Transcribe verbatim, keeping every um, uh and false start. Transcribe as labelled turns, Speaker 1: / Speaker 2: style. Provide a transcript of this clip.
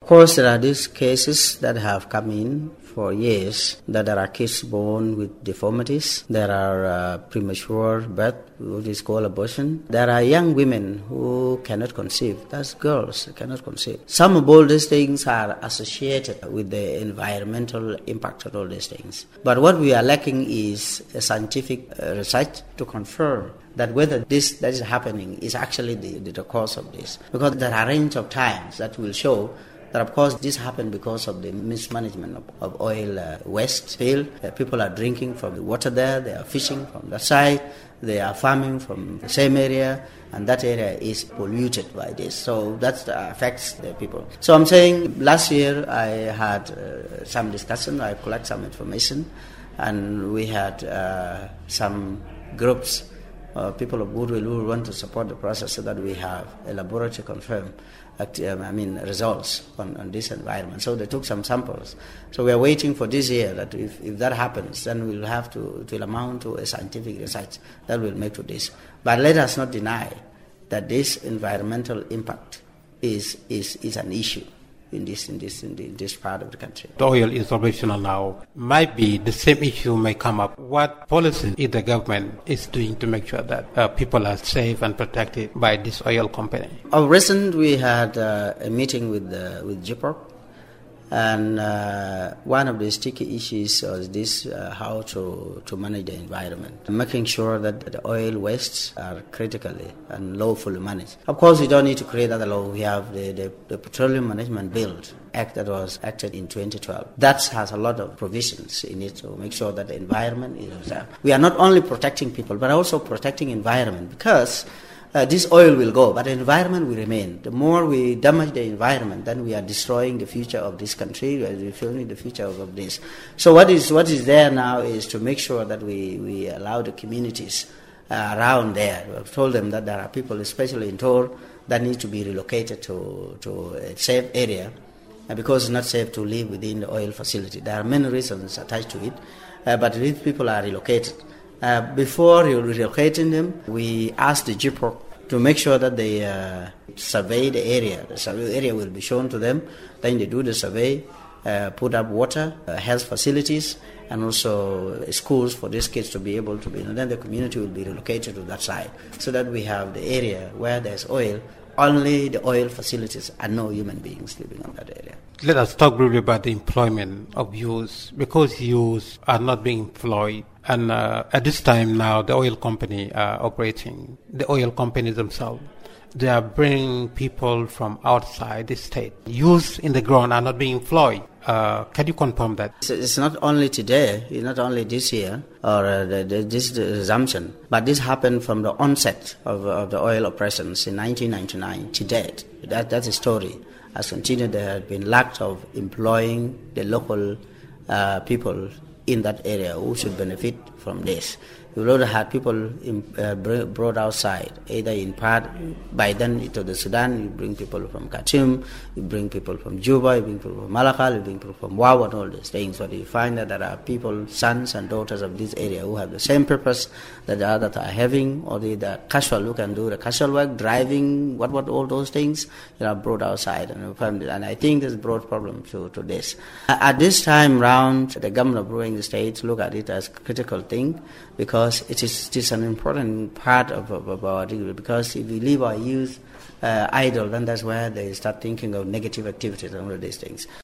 Speaker 1: Of course, there are these cases that have come in for years, that there are kids born with deformities, there are uh, premature birth, which is called abortion. There are young women who cannot conceive. That's girls who cannot conceive. Some of all these things are associated with the environmental impact of all these things. But what we are lacking is a scientific uh, research to confirm that whether this that is happening is actually the, the, the cause of this. Because there are a range of times that will show that, of course, this happened because of the mismanagement of, of oil uh, waste spill. Uh, people are drinking from the water there, they are fishing from that side, they are farming from the same area, and that area is polluted by this. So that uh, affects the people. So I'm saying last year I had uh, some discussion, I collect some information, and we had uh, some groups, uh, people of goodwill who want to support the process so that we have a laboratory confirmed I mean, results on, on this environment. So they took some samples. So we are waiting for this year that if, if that happens, then we'll have to, it will amount to a scientific research that will make to this. But let us not deny that this environmental impact is, is, is an issue in this, in this, in, the, in this part of the country.
Speaker 2: The oil is operational now. Might be the same issue may come up. What policy is the government is doing to make sure that uh, people are safe and protected by this oil company?
Speaker 1: Of recent, we had uh, a meeting with uh, with J P O C, and uh, one of the sticky issues was this: uh, how to to manage the environment, making sure that the oil wastes are critically and lawfully managed. Of course, we don't need to create other law. We have the, the, the Petroleum Management Bill Act that was acted in twenty twelve. That has a lot of provisions in it to make sure that the environment is observed. We are not only protecting people, but also protecting environment, because Uh, this oil will go, but the environment will remain. The more we damage the environment, then we are destroying the future of this country, we are destroying the future of, of this. So what is what is there now is to make sure that we, we allow the communities uh, around there. We have told them that there are people, especially in Tor, that need to be relocated to, to a safe area, uh, because it's not safe to live within the oil facility. There are many reasons attached to it, uh, but these people are relocated. Uh, before relocating them, we asked the J P O C to make sure that they uh, survey the area. The survey area will be shown to them. Then they do the survey, uh, put up water, uh, health facilities, and also schools for these kids to be able to be. And then the community will be relocated to that side, so that we have the area where there's oil, only the oil facilities and no human beings living on that area.
Speaker 2: Let us talk briefly about the employment of youths, because youths are not being employed. And uh, at this time now, the oil company are operating. The oil companies themselves, they are bringing people from outside the state. Youths in the ground are not being employed. Uh, can you confirm that?
Speaker 1: It's not only today, it's not only this year, or uh, the, the, this the resumption, but this happened from the onset of, of the oil operations in nineteen ninety-nine to date. That, that's a story. Has continued. There has been lack of employing the local uh, people in that area who should benefit from this. We already had people in, uh, brought outside, either in part, by then to the Sudan, you bring people from Khartoum, you bring people from Juba, you bring people from Malakal, you bring people from Wawa and all these things. But you find that there are people, sons and daughters of this area who have the same purpose that the others are having, or the, the casual who can do the casual work, driving, what, what, all those things that are brought outside. And, and I think there's brought problem to, to this. At this time round, the government of Brunei States look at it as a critical thing, because it is, it is an important part of, of, of our degree. Because if we leave our youth uh, idle, then that's where they start thinking of negative activities and all of these things.